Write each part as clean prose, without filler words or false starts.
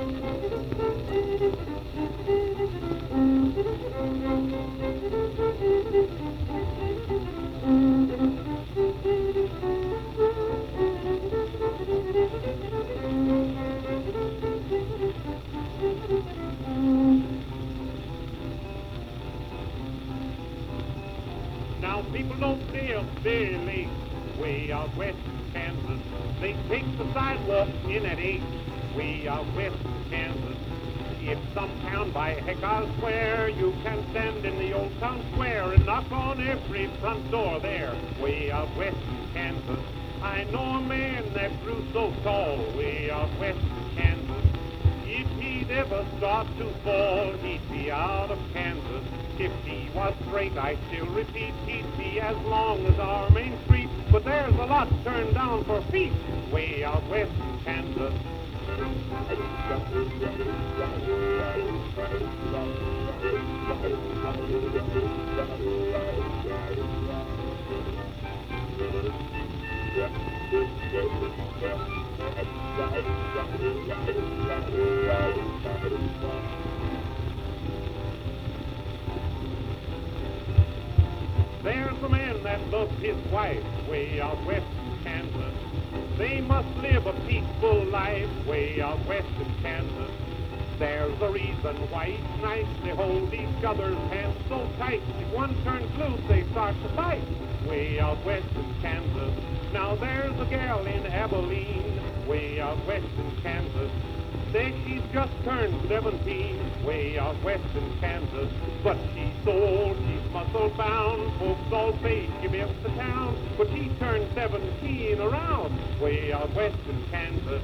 Now people don't live very late way out west in Kansas. They take the sidewalk in at 8 way out west in Kansas. If some town by heck I'll swear you can stand in the old town square and knock on every front door there way out west in Kansas. I know a man that grew so tall way out west in Kansas. If he'd ever start to fall, he'd be out of Kansas. If he was straight, I still repeat, he'd be as long as our main street. But there's a lot turned down for feet way out west in Kansas. There's a man that loves his wife way out west in Kansas. They must live a peaceful life way out west in Kansas. There's a reason why each night they hold each other's hands so tight. If one turns loose, they start to fight way out west in Kansas. Now there's a gal in Abilene way out west in Kansas. Say she's just turned 17 way out west in Kansas. But she's so old, she's muscle bound. Folks all say she missed the town. But she turned 17 around way out west in Kansas.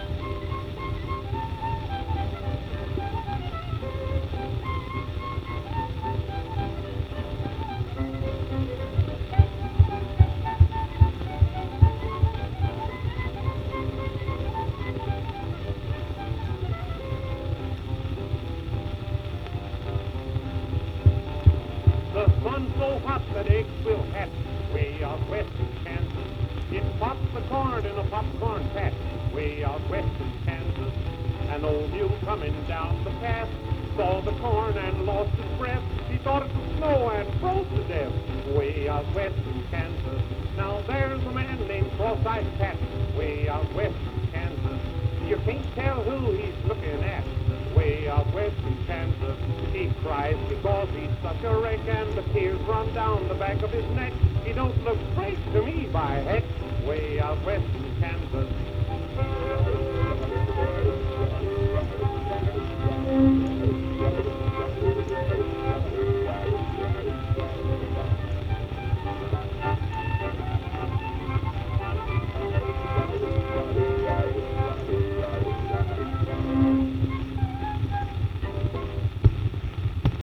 The sun's so hot that eggs will hatch way out west in Kansas. It pops the corn in a popcorn patch way out west in Kansas. An old mule coming down the path saw the corn and lost his breath. He thought it would snow and froze to death way out west in Kansas. Now there's a man named Cross-Eyed Pat way out west in Kansas. You can't tell who he's looking at way out west in Kansas. He cries because he's such a wreck and the tears run down the back of his neck. He don't look straight to me, by heck, way out west in Kansas.